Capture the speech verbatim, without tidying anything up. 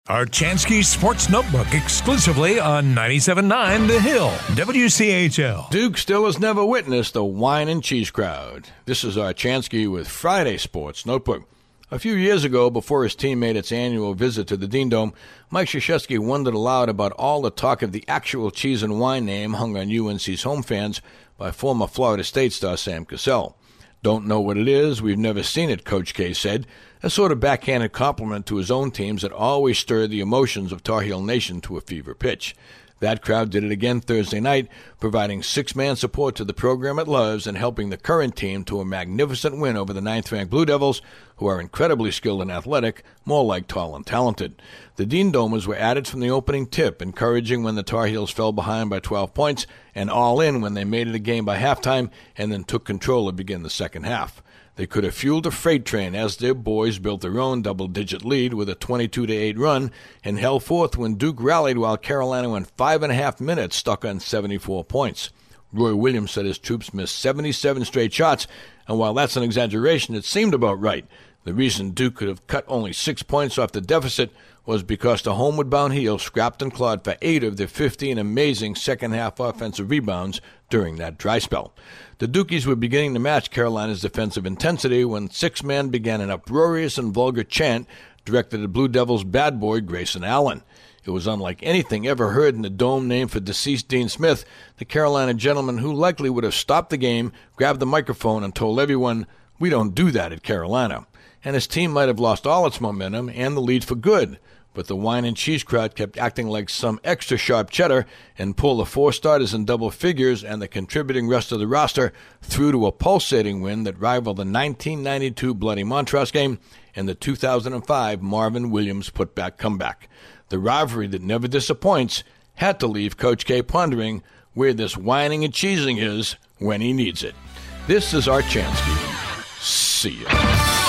Archansky Sports Notebook exclusively on ninety-seven point nine The Hill, W C H L. Duke still has never witnessed a wine and cheese crowd. This is Archansky with Friday Sports Notebook. A few years ago, before his team made its annual visit to the Dean Dome, Mike Krzyzewski wondered aloud about all the talk of the actual cheese and wine name hung on U N C's home fans by former Florida State star Sam Cassell. Don't know what it is, we've never seen it, Coach K said, a sort of backhanded compliment to his own teams that always stir the emotions of Tar Heel Nation to a fever pitch. That crowd did it again Thursday night, providing six-man support to the program it loves and helping the current team to a magnificent win over the ninth-ranked Blue Devils, who are incredibly skilled and athletic, more like tall and talented. The Dean Domers were at it from the opening tip, encouraging when the Tar Heels fell behind by twelve points, and all in when they made it a game by halftime and then took control to begin the second half. They could have fueled a freight train as their boys built their own double-digit lead with a twenty-two to eight run and held forth when Duke rallied while Carolina went five and a half minutes stuck on seventy-four points. Roy Williams said his troops missed seventy-seven straight shots, and while that's an exaggeration, it seemed about right. The reason Duke could have cut only six points off the deficit was because the homeward-bound Heels scrapped and clawed for eight of their fifteen amazing second-half offensive rebounds during that dry spell. The Dukies were beginning to match Carolina's defensive intensity when six men began an uproarious and vulgar chant directed at Blue Devils bad boy Grayson Allen. It was unlike anything ever heard in the dome named for deceased Dean Smith, the Carolina gentleman who likely would have stopped the game, grabbed the microphone, and told everyone, "We don't do that at Carolina." And his team might have lost all its momentum and the lead for good. But the wine and cheese crowd kept acting like some extra sharp cheddar and pulled the four starters in double figures and the contributing rest of the roster through to a pulsating win that rivaled the nineteen ninety-two Bloody Montrose game and the two thousand five Marvin Williams putback comeback. The rivalry that never disappoints had to leave Coach K pondering where this whining and cheesing is when he needs it. This is Archansky. See ya.